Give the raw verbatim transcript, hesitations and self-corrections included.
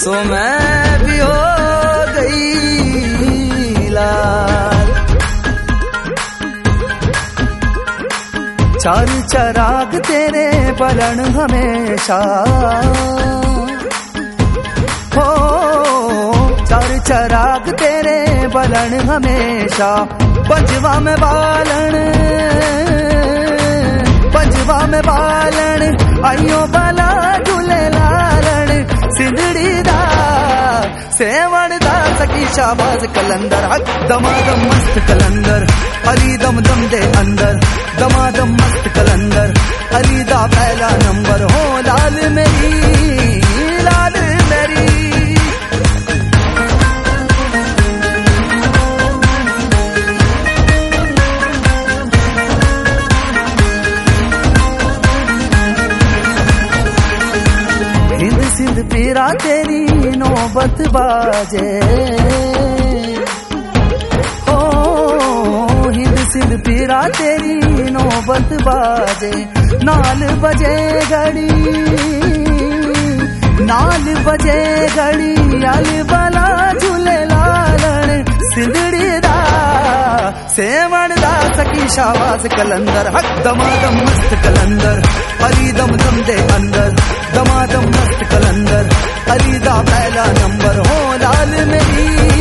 सो मैं भी हो गई लाल। चार चराग तेरे बलन हमेशा हो, चार चराग तेरे बलन हमेशा। पंजवा में बालन, पंजवा में बालन आइयो बाला झूले लालन। सिंधड़ी दा सेवण दा सकी शाबाज कलंदर। हक दमादम मस्त कलंदर अली दम दम दे अंदर। दमादम मस्त कलंदर अली दा पहला नंबर हो। लाल मेरी लाल मेरी हिंद सिंध पीरा तेरी नौबत बाजे हो। हिंद सिंध पीरा तेरी नौबत बाजे। नाल बजे घड़ी, नाल बजे घड़ी अल वाला झूले लालन। सिंधड़ी दा सेवण दा सकी शाबाज कलंदर। हक दमादम मस्त कलंदर अली दम दम दे अंदर। दमादम मस्त कलंदर अली दा पहला नंबर हो। लाल मेरी